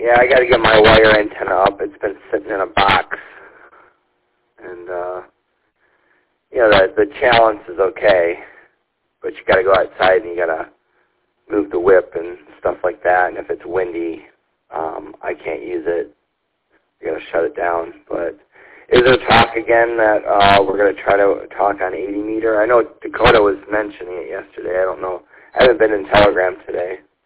Yeah, I got to get my wire antenna up. It's been sitting in a box. And, the challenge is okay, but you got to go outside and you got to move the whip and stuff like that. And if it's windy, I can't use it. You got to shut it down. But is there talk again that we're going to try to talk on 80 meter? I know Dakota was mentioning it yesterday. I don't know. I haven't been in Telegram today.